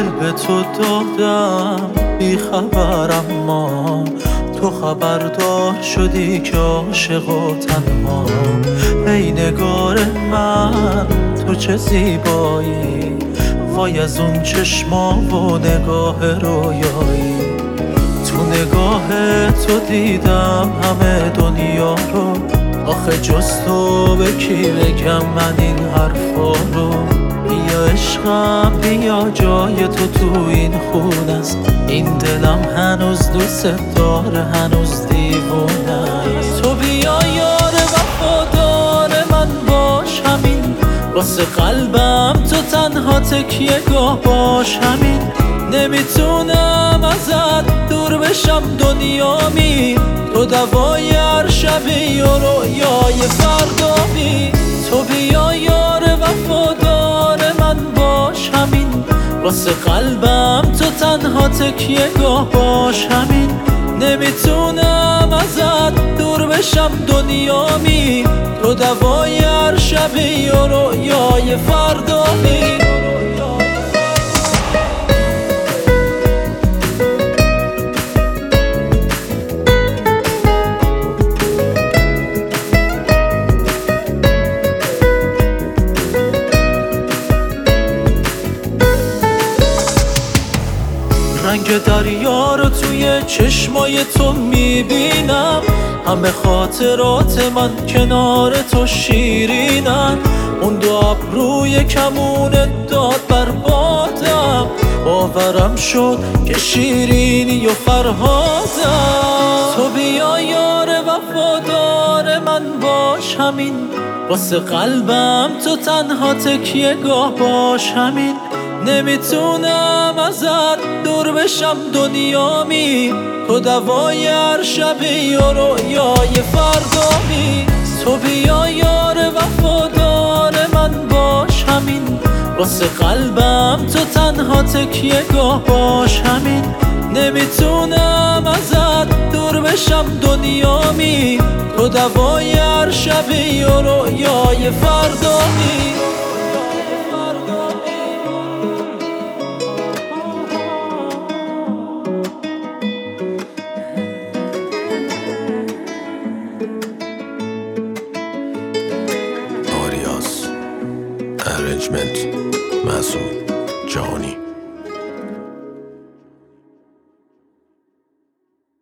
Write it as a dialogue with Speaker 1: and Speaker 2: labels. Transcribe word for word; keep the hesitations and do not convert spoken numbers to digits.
Speaker 1: دل به تو دادم بی خبر، اما تو خبردار شدی که عاشق و تنها. ای نگار من تو چه زیبایی، وای از اون چشما و نگاه رویایی. تو نگاه تو دیدم همه دنیا رو، آخه جز تو به کی بگم من این حرفا رو. بیا عشقم بیا، جای تو تو این خونه است، این دلم هنوز دوست داره، هنوز دیوونه است. تو بیا یار وفادار من باش، همین واسه قلبم تو تنها تکیه گاه باش. همین نمیتونم ازت دور بشم دنیامی، تو دوای هر شبی و رویای فردامی. تو بیا یار وفادار من باش، همین واسه قلبم تو تنها تکیه گاه باش. همین نمیتونم ازت دور بشم دنیامی، تو دوای هر شبی و رویای فردامی. رنگ دریا رو توی چشمای تو میبینم، همه خاطرات من کنار تو شیرینن. اون دو ابروی کمون داد بر بادم، باورم شد که شیرینی و فرهادم. تو بیا یار وفادار من باش، همین واسه قلبم تو تنها تکیه گاه باش. همین نمیتونم ازت دور بشم دنیامی، تو دوای هر شبی و رویای فردامی. تو بیا یار وفادار من باش، همین واسه قلبم تو تنها تکیه گاه باش. همین نمیتونم ازت دور بشم دنیامی، تو دوای هر شبی و رویای فردامی.
Speaker 2: Arrangements Masud Johnny.